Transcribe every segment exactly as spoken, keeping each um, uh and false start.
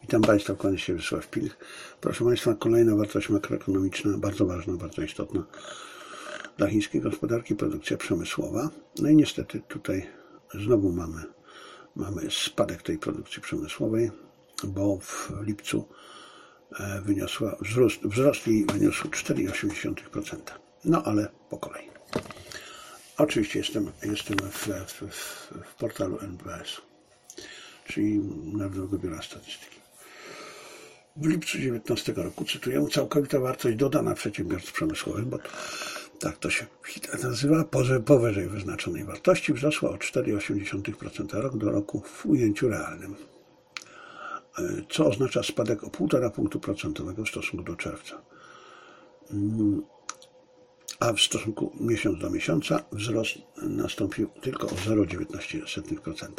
Witam Państwa, kłaniam się, Wiesław Pilch. Proszę Państwa, kolejna wartość makroekonomiczna, bardzo ważna, bardzo istotna dla chińskiej gospodarki, produkcja przemysłowa. No i niestety tutaj znowu mamy, mamy spadek tej produkcji przemysłowej, bo w lipcu wyniosła, wzrost, wzrost jej wyniósł cztery przecinek osiem procent. No ale po kolei. Oczywiście jestem, jestem w, w, w portalu N B S, czyli Narodowego Biura Statystyki. W lipcu dwa tysiące dziewiętnastego roku, cytuję, całkowita wartość dodana przedsiębiorstw przemysłowych, bo tak to się nazywa, powyżej wyznaczonej wartości wzrosła o cztery przecinek osiem procent rok do roku w ujęciu realnym, co oznacza spadek o półtora punktu procentowego w stosunku do czerwca. A w stosunku miesiąc do miesiąca wzrost nastąpił tylko o zero przecinek dziewiętnaście procent.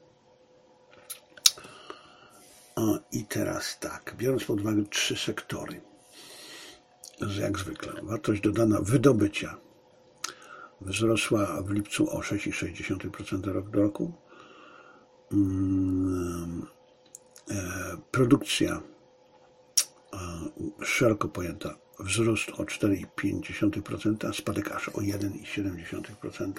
O, i teraz tak, biorąc pod uwagę trzy sektory, jak zwykle, wartość dodana wydobycia wzrosła w lipcu o sześć przecinek sześć procent rok do roku. Produkcja szeroko pojęta wzrost o cztery przecinek pięć procent, a spadek aż o jeden przecinek siedem procent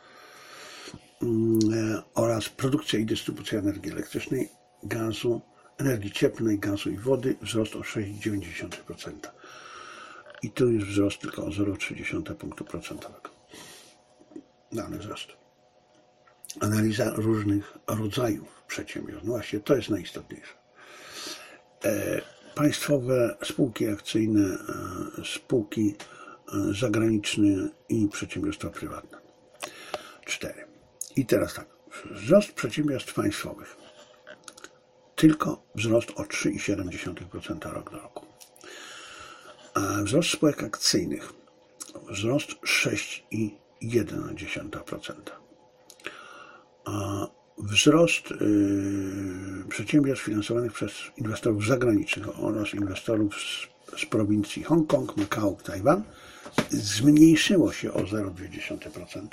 oraz produkcja i dystrybucja energii elektrycznej, gazu, energii cieplnej, gazu i wody wzrost o sześć przecinek dziewięć procent. I tu jest wzrost tylko o zero przecinek trzy punktu procentowego. Dany wzrost. Analiza różnych rodzajów przedsiębiorstw. No właśnie, to jest najistotniejsze. E, państwowe spółki akcyjne, e, spółki e, zagraniczne i przedsiębiorstwa prywatne. Cztery. I teraz tak. Wzrost przedsiębiorstw państwowych. Tylko wzrost o trzy przecinek siedem procent rok do roku. A wzrost spółek akcyjnych. Wzrost sześć przecinek jeden procent. A wzrost yy, przedsiębiorstw finansowanych przez inwestorów zagranicznych oraz inwestorów z, z prowincji Hongkong, Makao, Tajwan zmniejszyło się o zero przecinek dwa procent,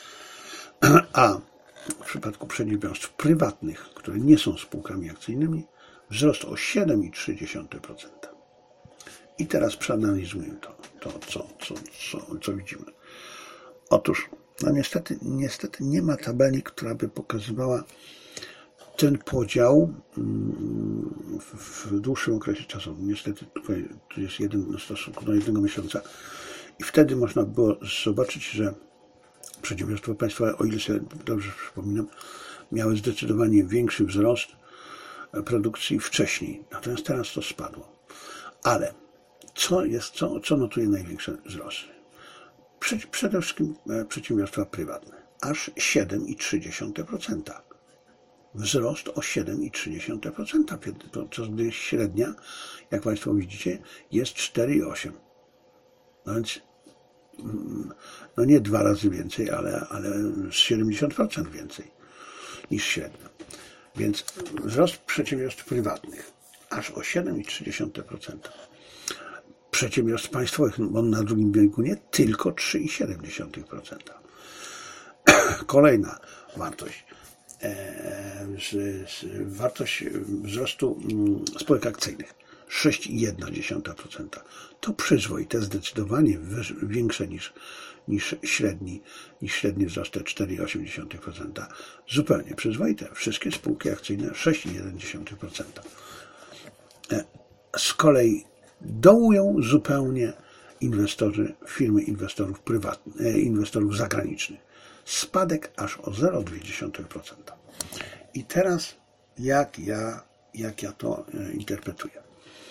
a w przypadku przedsiębiorstw prywatnych, które nie są spółkami akcyjnymi, wzrost o siedem przecinek trzy procent. I teraz przeanalizujemy to, to co, co, co, co widzimy. Otóż, no niestety, niestety nie ma tabeli, która by pokazywała ten podział w, w dłuższym okresie czasowym. Niestety tutaj tu jest jeden w stosunku do jednego miesiąca i wtedy można było zobaczyć, że przedsiębiorstwa państwowe, o ile sobie dobrze przypominam, miały zdecydowanie większy wzrost produkcji wcześniej. Natomiast teraz to spadło. Ale co jest, co, co notuje największe wzrosty? Przede wszystkim przedsiębiorstwa prywatne. Aż siedem przecinek trzy procent. Wzrost o siedem przecinek trzy procent, podczas gdy średnia, jak Państwo widzicie, jest cztery przecinek osiem procent. No więc no nie dwa razy więcej, ale, ale siedemdziesiąt procent więcej niż średnia. Więc wzrost przedsiębiorstw prywatnych aż o siedem przecinek trzy procent. Przedsiębiorstw państwowych, bo na drugim biegunie tylko trzy przecinek siedem procent. Kolejna wartość. E, z, z, wartość wzrostu spółek akcyjnych sześć przecinek jeden procent. To przyzwoite, zdecydowanie większe niż, niż, średni, niż średni wzrost cztery przecinek osiem procent. Zupełnie przyzwoite. Wszystkie spółki akcyjne sześć przecinek jeden procent. E, z kolei dołują zupełnie inwestorzy, firmy inwestorów prywatnych, inwestorów zagranicznych. Spadek aż o zero przecinek dwa procent. I teraz jak ja, jak ja to interpretuję?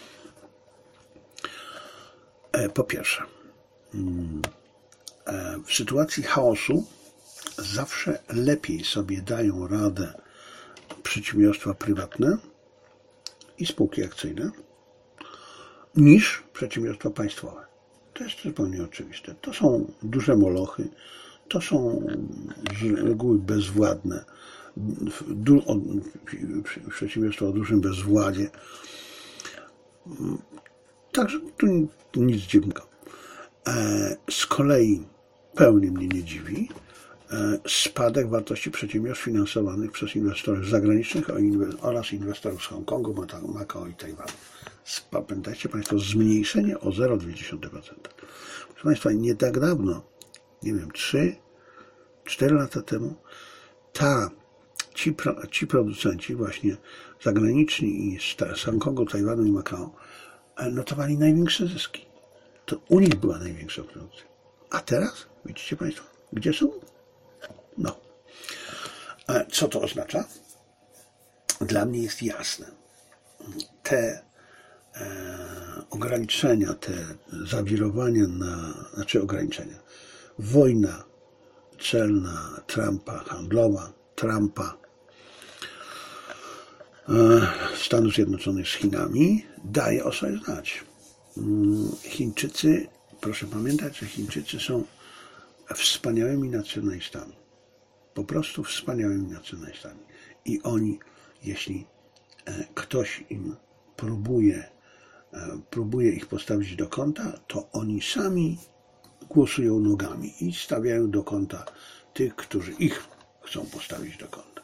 Po pierwsze, w sytuacji chaosu zawsze lepiej sobie dają radę przedsiębiorstwa prywatne i spółki akcyjne niż przedsiębiorstwa państwowe. To jest zupełnie oczywiste. To są duże molochy, to są z reguły bezwładne, du, o, przedsiębiorstwa o dużym bezwładzie. Także tu nic dziwnego. Z kolei pełni mnie nie dziwi, spadek wartości przedsiębiorstw finansowanych przez inwestorów zagranicznych oraz inwestorów z Hongkongu, Makao i Tajwanu. Pamiętajcie Państwo, zmniejszenie o zero przecinek dwa procent. Proszę Państwa, nie tak dawno, nie wiem, trzy cztery lata temu, ta, ci, ci producenci właśnie zagraniczni i z Hongkongu, Tajwanu i Makao notowali największe zyski. To u nich była największa produkcja. A teraz, widzicie Państwo, gdzie są? No. Co to oznacza? Dla mnie jest jasne. Te e, ograniczenia, te zawirowania na, znaczy ograniczenia, wojna celna Trumpa, handlowa Trumpa, e, Stanów Zjednoczonych z Chinami daje o sobie znać. Chińczycy, proszę pamiętać, że Chińczycy są wspaniałymi nacjonalistami. Po prostu wspaniałymi nacjonalistami. I oni, jeśli ktoś im próbuje, próbuje ich postawić do kąta, to oni sami głosują nogami i stawiają do kąta tych, którzy ich chcą postawić do kąta.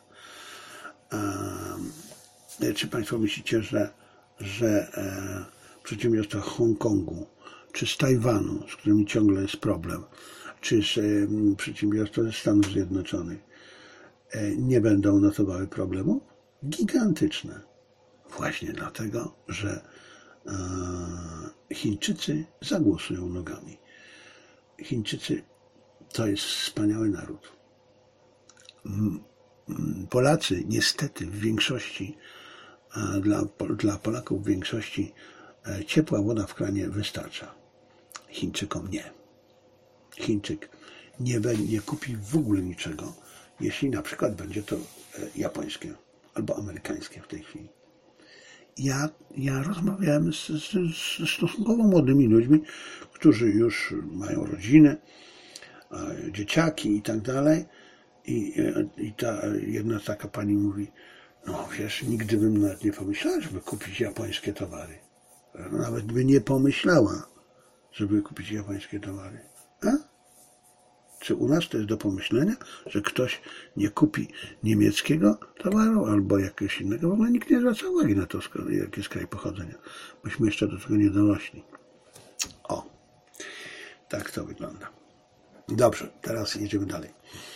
Czy Państwo myślicie, że, że przedsiębiorstwa Hongkongu, czy z Tajwanu, z którymi ciągle jest problem, czy z przedsiębiorstwa ze Stanów Zjednoczonych nie będą notowały problemu? Gigantyczne. Właśnie dlatego, że Chińczycy zagłosują nogami. Chińczycy to jest wspaniały naród. Polacy niestety w większości, dla, dla Polaków w większości ciepła woda w kranie wystarcza. Chińczykom nie. Chińczyk nie, nie kupi w ogóle niczego, jeśli na przykład będzie to japońskie albo amerykańskie w tej chwili. Ja, ja rozmawiałem z, z, z stosunkowo młodymi ludźmi, którzy już mają rodziny, dzieciaki i tak dalej. I, i ta jedna taka pani mówi, no wiesz, nigdy bym nawet nie pomyślała, żeby kupić japońskie towary. Nawet by nie pomyślała, żeby kupić japońskie towary. A? Czy u nas to jest do pomyślenia, że ktoś nie kupi niemieckiego towaru albo jakiegoś innego? W ogóle nikt nie zwraca uwagi na to, jaki jest kraj pochodzenia. Myśmy jeszcze do tego nie dorośli. O, tak to wygląda. Dobrze, teraz jedziemy dalej.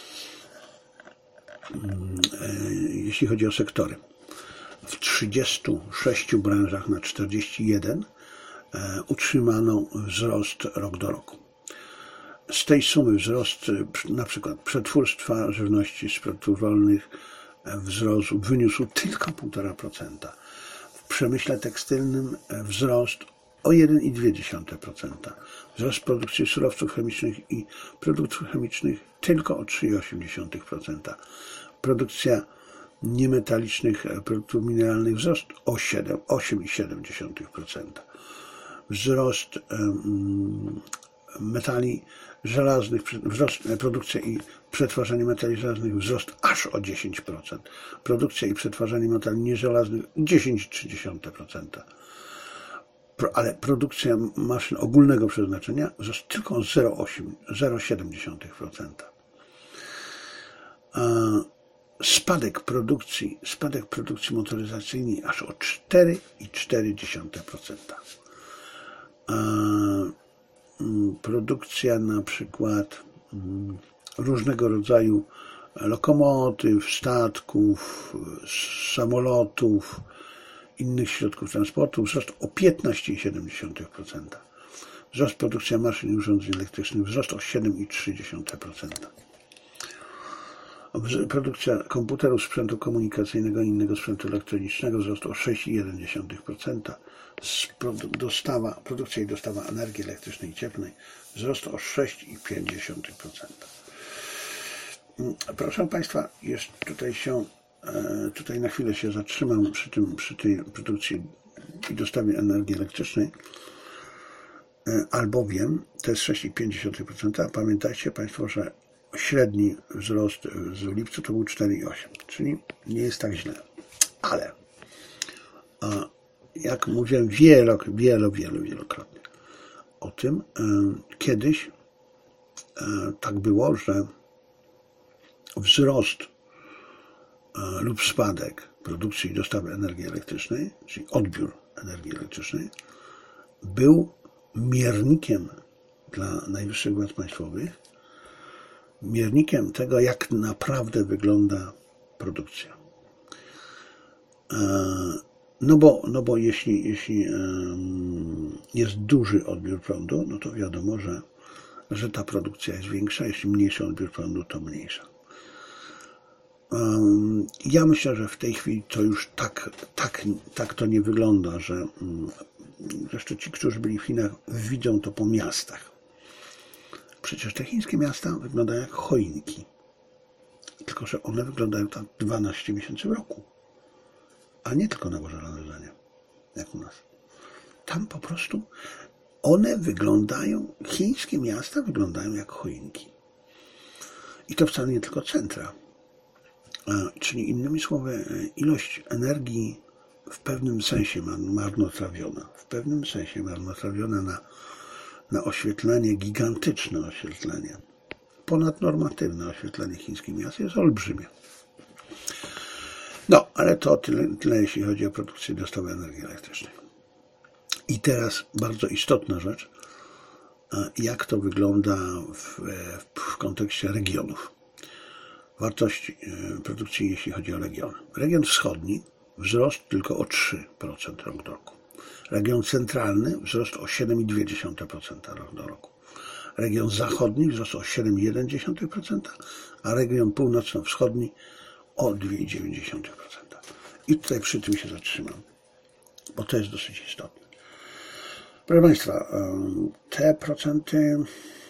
Jeśli chodzi o sektory. W trzydziestu sześciu branżach na czterdzieści jeden utrzymano wzrost rok do roku. Z tej sumy wzrost na przykład przetwórstwa żywności z produktów rolnych wzrósł, wyniósł tylko półtora procenta. W przemyśle tekstylnym wzrost o jeden przecinek dwa procent. Wzrost produkcji surowców chemicznych i produktów chemicznych tylko o trzy przecinek osiem procent. Produkcja niemetalicznych produktów mineralnych wzrost o osiem przecinek siedem procent. Wzrost um, metali żelaznych, wzrost, produkcja i przetwarzanie metali żelaznych wzrost aż o dziesięć procent. Produkcja i przetwarzanie metali nieżelaznych dziesięć przecinek trzy procent. Pro, ale produkcja maszyn ogólnego przeznaczenia wzrost tylko o zero przecinek siedem procent. Spadek produkcji, spadek produkcji motoryzacyjnej aż o cztery przecinek cztery procent. Produkcja na przykład różnego rodzaju lokomotyw, statków, samolotów, innych środków transportu wzrost o piętnaście przecinek siedem procent. Wzrost produkcja maszyn i urządzeń elektrycznych wzrost o siedem przecinek trzy procent. Produkcja komputerów, sprzętu komunikacyjnego i innego sprzętu elektronicznego wzrost o sześć przecinek jeden procent. Dostawa, produkcja i dostawa energii elektrycznej i cieplnej wzrost o sześć przecinek pięć procent. Proszę Państwa, jeszcze tutaj się, tutaj na chwilę się zatrzymam przy, tym, przy tej produkcji i dostawie energii elektrycznej, albowiem to jest sześć przecinek pięć procent, a pamiętajcie Państwo, że średni wzrost z lipca to był cztery przecinek osiem procent, czyli nie jest tak źle. Ale jak mówiłem wielo, wielo, wielo, wielokrotnie o tym, kiedyś tak było, że wzrost lub spadek produkcji i dostawy energii elektrycznej, czyli odbiór energii elektrycznej, był miernikiem dla najwyższych władz państwowych, miernikiem tego, jak naprawdę wygląda produkcja. No bo, no bo jeśli, jeśli jest duży odbiór prądu, no to wiadomo, że, że ta produkcja jest większa, jeśli mniejszy odbiór prądu, to mniejsza. Ja myślę, że w tej chwili to już tak, tak, tak to nie wygląda, że zresztą ci, którzy byli w Chinach, widzą to po miastach. Przecież te chińskie miasta wyglądają jak choinki, tylko że one wyglądają tak dwanaście miesięcy w roku, a nie tylko na Boże Narodzenie, jak u nas. Tam po prostu one wyglądają, chińskie miasta wyglądają jak choinki. I to wcale nie tylko centra. Czyli innymi słowy, ilość energii w pewnym sensie marnotrawiona, w pewnym sensie marnotrawiona na, na oświetlenie, gigantyczne oświetlenie, ponadnormatywne oświetlenie chińskich miast jest olbrzymie. No, ale to tyle, tyle jeśli chodzi o produkcję i dostawę energii elektrycznej. I teraz bardzo istotna rzecz, jak to wygląda w, w kontekście regionów. Wartości produkcji, jeśli chodzi o regiony. Region wschodni wzrost tylko o trzy procent rok do roku. Region centralny wzrost o siedem przecinek dwa procent rok do roku. Region zachodni wzrost o siedem przecinek jeden procent, a region północno-wschodni o dwa przecinek dziewięć procent. I tutaj przy tym się zatrzymam, bo to jest dosyć istotne. Proszę Państwa, te procenty,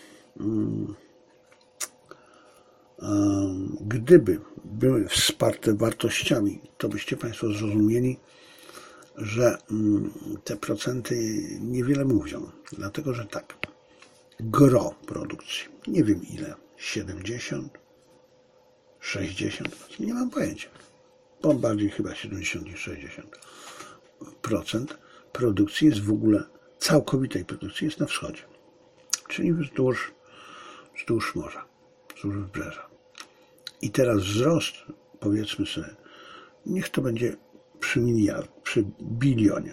gdyby były wsparte wartościami, to byście Państwo zrozumieli, że te procenty niewiele mówią. Dlatego, że tak, gro produkcji, nie wiem ile, siedemdziesiąt, sześćdziesiąt, nie mam pojęcia, bo bardziej chyba siedemdziesiąt niż sześćdziesiąt procent produkcji jest w ogóle, całkowitej produkcji jest na wschodzie, czyli wzdłuż, wzdłuż morza, wzdłuż wybrzeża. I teraz wzrost, powiedzmy sobie, niech to będzie przy miliard, przy bilionie,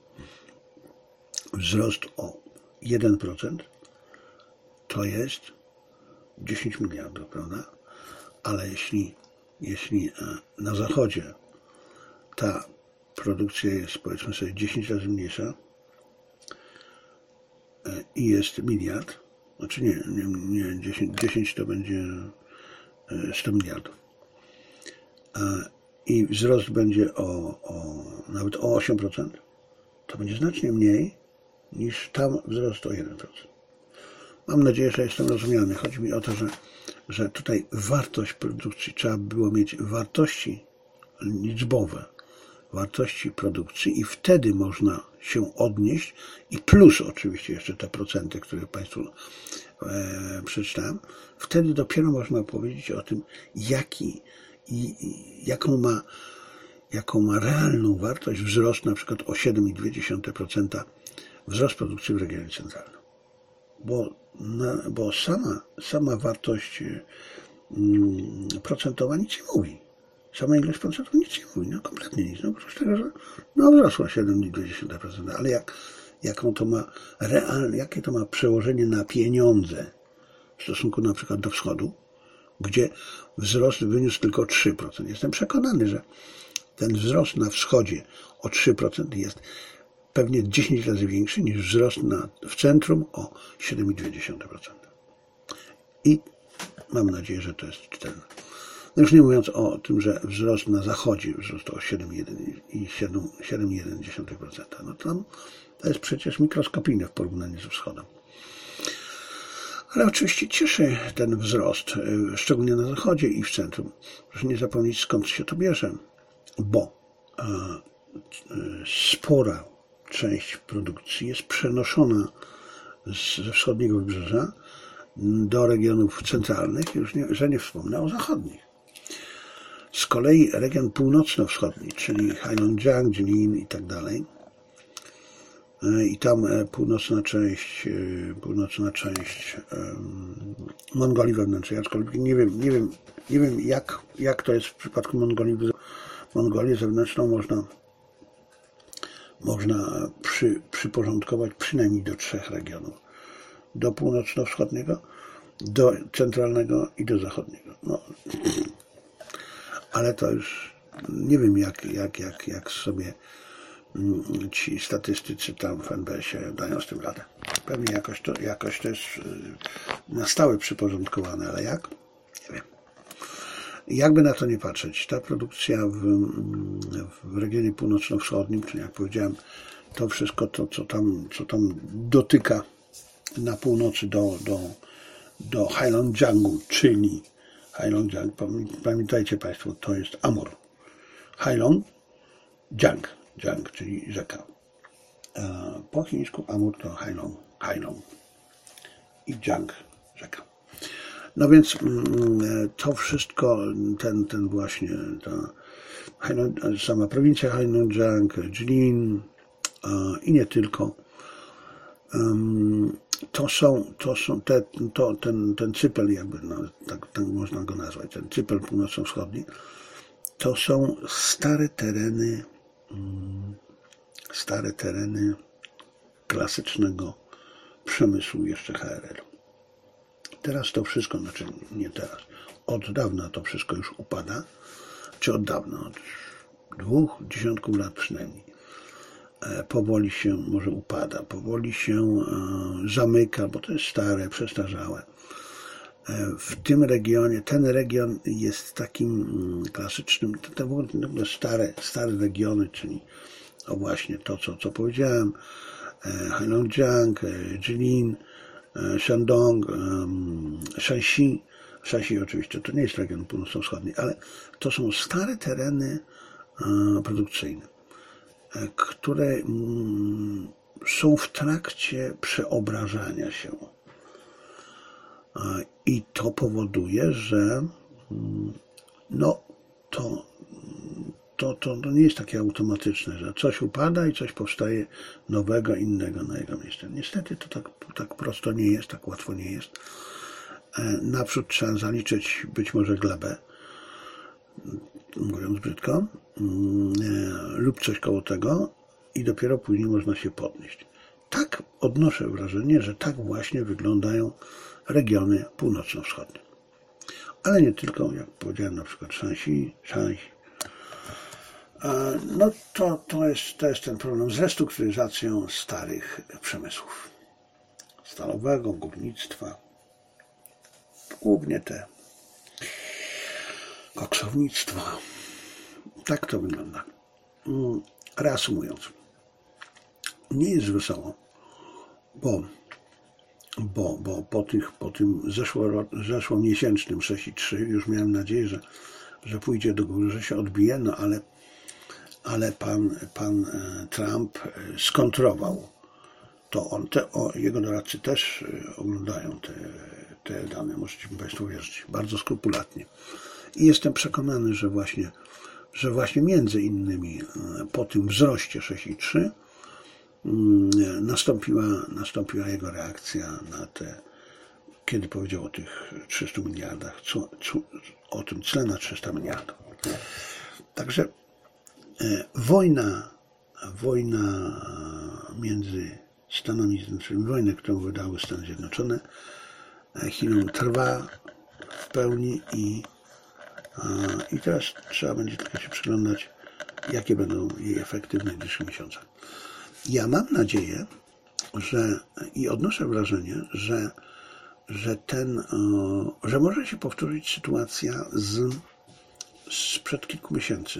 wzrost o jeden procent to jest dziesięć miliardów, prawda? Ale jeśli, jeśli na zachodzie ta produkcja jest, powiedzmy sobie, dziesięć razy mniejsza i jest miliard, znaczy nie, nie, nie dziesięć, dziesięć to będzie sto miliardów. I wzrost będzie o, o nawet o osiem procent, to będzie znacznie mniej niż tam wzrost o jeden procent. Mam nadzieję, że jestem rozumiany. Chodzi mi o to, że, że tutaj wartość produkcji, trzeba było mieć wartości liczbowe, wartości produkcji i wtedy można się odnieść i plus oczywiście jeszcze te procenty, które Państwu e, przeczytałem, wtedy dopiero można powiedzieć o tym, jaki i, i jaką ma, jaką ma realną wartość wzrost na przykład o siedem przecinek dwa procent wzrost produkcji w regionie centralnym. Bo, na, bo sama, sama wartość mm, procentowa nic nie mówi. Sama ilość procentów nic nie mówi, no kompletnie nic. No oprócz tego, że no wzrosła siedem przecinek dwa procent, ale jak, jaką to ma realne, jakie to ma przełożenie na pieniądze w stosunku na przykład do wschodu, gdzie wzrost wyniósł tylko trzy procent. Jestem przekonany, że ten wzrost na wschodzie o trzy procent jest pewnie dziesięć razy większy niż wzrost na, w centrum o siedem przecinek dwa procent. I mam nadzieję, że to jest czytelne. No już nie mówiąc o tym, że wzrost na zachodzie wzrósł o siedem przecinek jeden procent. No to, to jest przecież mikroskopijne w porównaniu ze wschodem. Ale oczywiście cieszy ten wzrost, szczególnie na zachodzie i w centrum. Proszę nie zapomnieć, skąd się to bierze, bo e, spora część produkcji jest przenoszona ze wschodniego wybrzeża do regionów centralnych, już nie, że nie wspomnę o zachodnich. Z kolei region północno-wschodni, czyli Heilongjiang, Jilin i tak dalej, i tam północna część, północna część Mongolii wewnętrznej, aczkolwiek nie wiem, nie wiem, nie wiem jak, jak to jest w przypadku Mongolii. Mongolię zewnętrzną można, można przy, przyporządkować przynajmniej do trzech regionów. Do północno-wschodniego, do centralnego i do zachodniego. No, ale to już nie wiem, jak, jak, jak, jak sobie ci statystycy tam w N B S-ie dają z tym radę. Pewnie jakoś to, jakoś to jest na stałe przyporządkowane, ale jak? Nie wiem. Jakby na to nie patrzeć, ta produkcja w, w regionie północno-wschodnim, czyli jak powiedziałem, to wszystko to, co tam, co tam dotyka na północy do, do, do Heilongjiangu, czyli Heilongjiang, pamiętajcie Państwo, to jest Amur. Heilongjiang, Jiang, czyli rzeka. Po chińsku Amur to Heilong, Heilong i Jiang, rzeka. No więc to wszystko, ten, ten właśnie, ta Heilong, sama prowincja Heilongjiang, Jilin i nie tylko, to są, to są te, to, ten, ten cypel, jakby, no, tak, tak można go nazwać, ten cypel północno-wschodni, to są stare tereny, stare tereny klasycznego przemysłu jeszcze H R L-u. Teraz to wszystko, znaczy nie teraz, od dawna to wszystko już upada, czy od dawna, od dwóch dziesiątków lat przynajmniej. Powoli się może upada, powoli się zamyka, bo to jest stare, przestarzałe. W tym regionie, ten region jest takim klasycznym, to w ogóle stare, stare regiony, czyli o właśnie to, co, co powiedziałem, Heilongjiang, Jilin, Shandong, Shanxi. Shanxi oczywiście to nie jest region północno-wschodni, ale to są stare tereny produkcyjne, które są w trakcie przeobrażania się. I to powoduje, że no, to, to, to, to nie jest takie automatyczne, że coś upada i coś powstaje nowego, innego na jego miejsce. Niestety to tak, tak prosto nie jest, tak łatwo nie jest. Naprzód trzeba zaliczyć być może glebę, mówiąc brzydko, lub coś koło tego i dopiero później można się podnieść. Tak odnoszę wrażenie, że tak właśnie wyglądają regiony północno-wschodnie. Ale nie tylko, jak powiedziałem, na przykład Shanxi, Shanxi. No to, to, jest, to jest ten problem z restrukturyzacją starych przemysłów. Stalowego, górnictwa, głównie te koksownictwa. Tak to wygląda. Reasumując, nie jest wesoło, bo, bo, bo po, tych, po tym zeszło, zeszłomiesięcznym sześć i trzy już miałem nadzieję, że, że pójdzie do góry, że się odbije, no ale, ale pan, pan Trump skontrował to. On, te, o, jego doradcy też oglądają te, te dane, możecie mi Państwo wierzyć, bardzo skrupulatnie. I jestem przekonany, że właśnie, że właśnie między innymi po tym wzroście sześć i trzy nastąpiła, nastąpiła jego reakcja na te, kiedy powiedział o tych trzystu miliardach, co, co, o tym cle na trzysta miliardów. Także e, wojna, wojna między Stanami Zjednoczonymi, wojna, którą wydały Stany Zjednoczone, Chinom trwa w pełni i, i teraz trzeba będzie tylko się przyglądać, jakie będą jej efekty w najbliższych miesiącach. Ja mam nadzieję, że i odnoszę wrażenie, że, że ten, że może się powtórzyć sytuacja z, sprzed kilku miesięcy.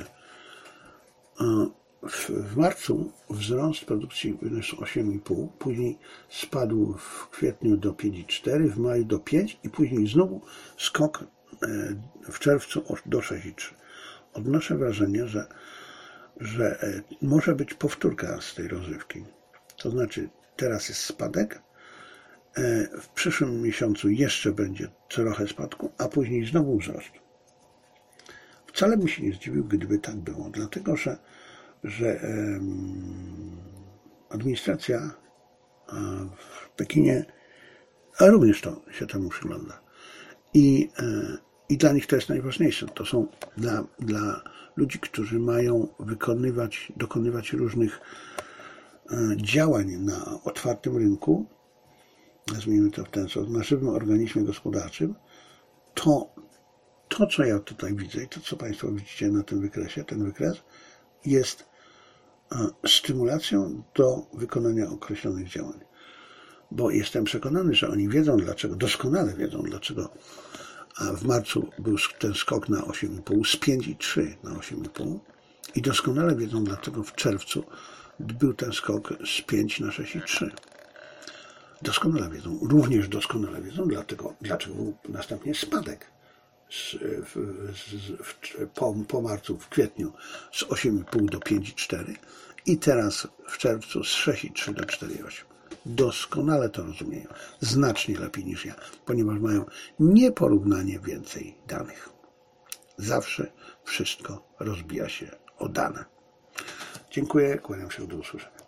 W, w marcu wzrost produkcji wyniósł osiem i pół, później spadł w kwietniu do pięć i cztery, w maju do pięć i później znowu skok w czerwcu do sześć i trzy. Odnoszę wrażenie, że że może być powtórka z tej rozrywki. To znaczy, teraz jest spadek, w przyszłym miesiącu jeszcze będzie trochę spadku, a później znowu wzrost. Wcale bym się nie zdziwił, gdyby tak było, dlatego że, że um, administracja w Pekinie a również to się temu przygląda. I, i dla nich to jest najważniejsze. To są dla, dla ludzi, którzy mają wykonywać, dokonywać różnych działań na otwartym rynku, nazwijmy to w ten sposób, na żywym organizmie gospodarczym, to to, co ja tutaj widzę i to, co Państwo widzicie na tym wykresie, ten wykres jest stymulacją do wykonania określonych działań. Bo jestem przekonany, że oni wiedzą dlaczego, doskonale wiedzą dlaczego a w marcu był ten skok na osiem i pół, z pięć i trzy na osiem i pół i doskonale wiedzą dlaczego w czerwcu był ten skok z pięć na sześć i trzy. Doskonale wiedzą, również doskonale wiedzą dlatego, dlaczego był następnie spadek z, w, z, w, po, po marcu, w kwietniu z osiem i pół do pięć i cztery i teraz w czerwcu z sześć i trzy do cztery i osiem. Doskonale to rozumieją, znacznie lepiej niż ja, ponieważ mają nieporównanie więcej danych. Zawsze wszystko rozbija się o dane. Dziękuję, kłaniam się, do usłyszenia.